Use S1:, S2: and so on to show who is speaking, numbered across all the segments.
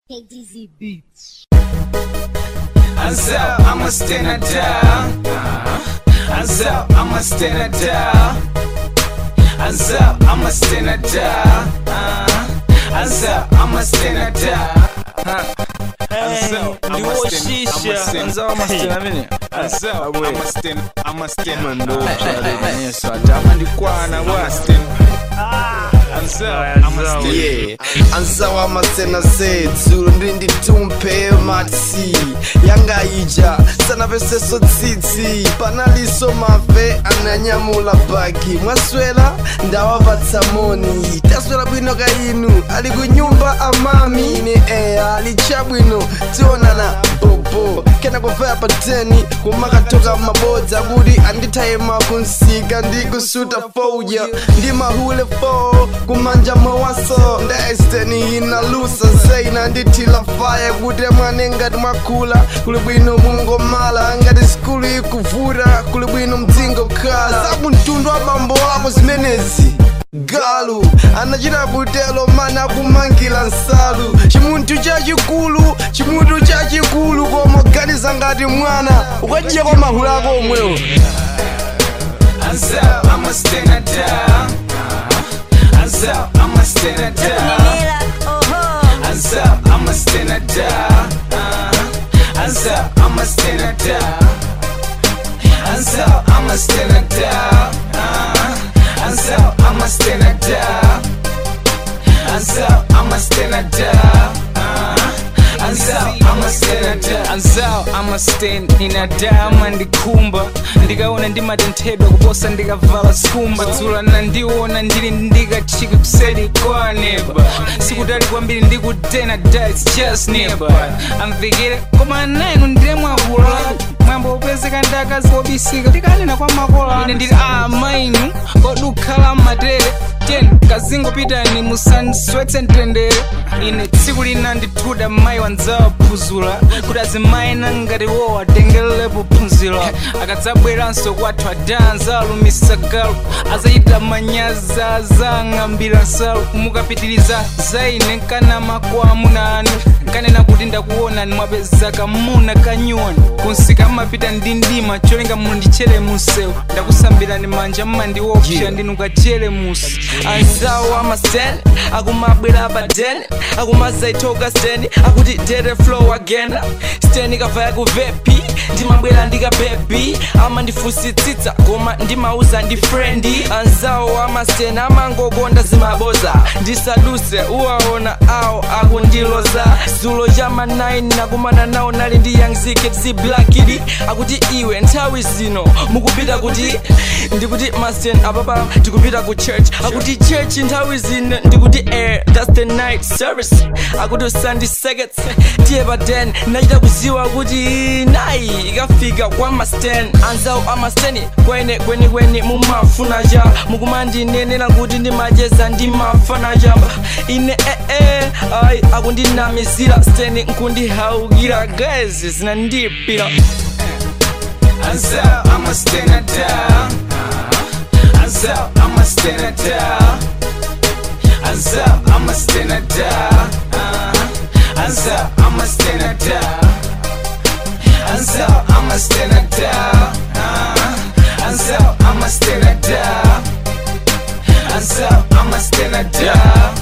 S1: KDZ Beats.
S2: So I'ma stand her down. So I'ma stand her down. So I'ma stand her down. So I'ma stand her down.
S3: Anzawa masena zethu ndindi tumpe matsi yanga ija sana veseso tsitsi panaliso mave ananyamula baki mwaswela ndawa vatsamoni taswela bwino kainu ali kunyumba amami ni alichabwino tionana bobo kena kuvaya pateni kumakatoka mabodza kuti anditayema kunsika ndikusuta fouja ndi mahule fo kumanja mawaso ndaesteni inalusa zaina nditila faya kuti mwane ngati mwakula kuli bwino mungomala ngati skulu ikuvura kuli bwino mdzingo khala zakumtundu wa bambo wako zimenezi galu anachita butelo mana kumangila nsalu chimuntu chachikulu komoganiza ngati mwana ukajiya kwa mahulu ako omwewo.
S2: So I'ma stand her down. So I'ma stand her down. So I'ma stand her down. So I'ma stand her down. So I'ma stand her down. So I'ma stand her down. So I'ma stand her down. So I'ma stand her down. So I'ma stand in a down ndikumba ndikaona ndimatentedwa kuposa ndikavala skumba tsula nandiona ndili ndikachika kuseri kwa neba sikutali kwambiri ndikutena da it's just nearby amvikire koma nainu ndile mwakula mwambo upezeka ndakazi kobisika ndikanena kwa makola ine ndili amainu kodukhala matere ten kazingo pitani musanswetse ntendere ine tsiku lina ndithuda mayi wanzawa phuzula kuti azimayina ngati wo atengelepo phunziro akadzabweranso kwathu adanza alumisa galu azayita manyaza azang'ambira nsalu mukapitiliza zaine nkanama kwa amuna anu nkanena kuti ndakuonani mwapeza kamuna kanyuwani kunsika mmapita ndi ndima cholinga mundichere munsewu ndakusambirani manja mmandiwopsha ndinukachere musi anzawo amasten akumabwera padene akumazaitoka steni akuti dere flow again steni kavaya kuvepi ndimabwera ndikabebi amandifusitsitsa koma ndimauza ndi frendi anzawo amasten amangokonda zimaboza ndisaduse uwaona awo akundiloza zulo chama 9 nakumana nawo nali ndi young zikit si blackidi akuti iwe nthawi zino mukupita kuti ndikuti masten apapa tikupita ku church akuti church nthawi zino ndikuti air that's the night service akuti Sunday seconds tiye paden nachita kuziwa kuti nayi ikafika kwa masten anzawo amasteni kweni mumafuna cha mukumandinenera kuti ndimacheza ndimafana chamba ine ayi akundinamizira steni nkundihaukira guys zinandipira. So I'ma stand her down. So I'ma stand her down. So I'ma stand her down. So I'ma stand her down. So I'ma stand her down. So I'ma stand her down. So I'ma stand her down.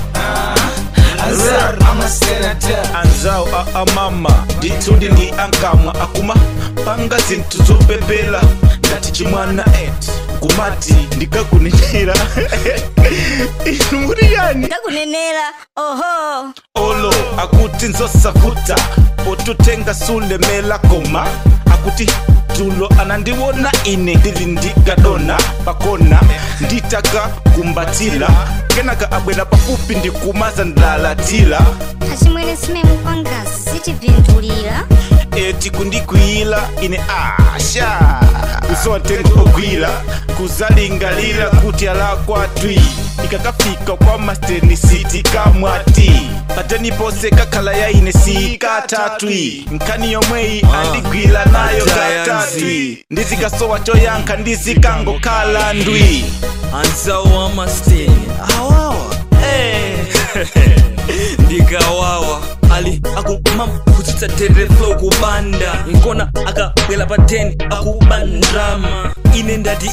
S2: So I'ma stand her down.
S4: Anzao amama nditundi ndi ankamwa akuma panga zinthu zopepela ngati chimwana kumati ndikakunenera inu muri yani
S1: Ndakunenera oho
S4: olo akuti nzosavuta potutenga sulemela koma akuti tulo anandiwona ine ndili ndikadona pakona nditaka kumbatila kenaka abwera pafupi ndikumaza ndalatila
S1: achimwene sime mupangasi sitivindulira
S4: eti kundikwila ine asha usotenga ogwila kuzalingalira kuti alakwatwi ikakafika kwa masteni siti kamwati pateni pose kakhala ya ine sikatatwi nkani yomweyi andigwila nayo katatwi ndizikasowa choyankha ndizikangokhala ndwi
S5: anzawo amasteni awawa ndikawawa ali akumama kutsitsa tere flow kubanda nkona akabwela pa 10 akubandrama ine ndati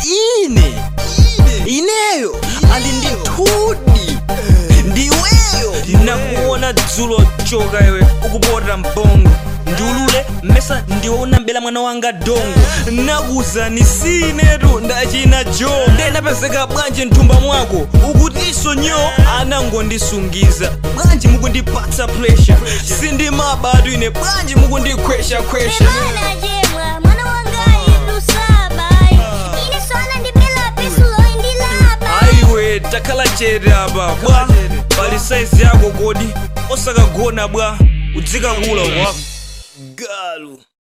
S5: ineyo ali ndi thudi ndiweyo nakuona dzulo choka iwe ukupota mbongo ndiulule mesa ndiona mbela mwana wanga dongo nakuzani sinetu ndachina jo ndenapezeka bwanji mthumba mwako ukutiso nyo anangondisungiza bwanji mukundipatsa pressure sindimabatu ine bwanji mukundikwesha
S1: Mwana jemwa, mwana wanga ilu saba ine swana ndibela pesulo indilaba
S5: aiwe takhala chete apa bwa pali size yako kodi osakagona bwa udzikakula kwa galu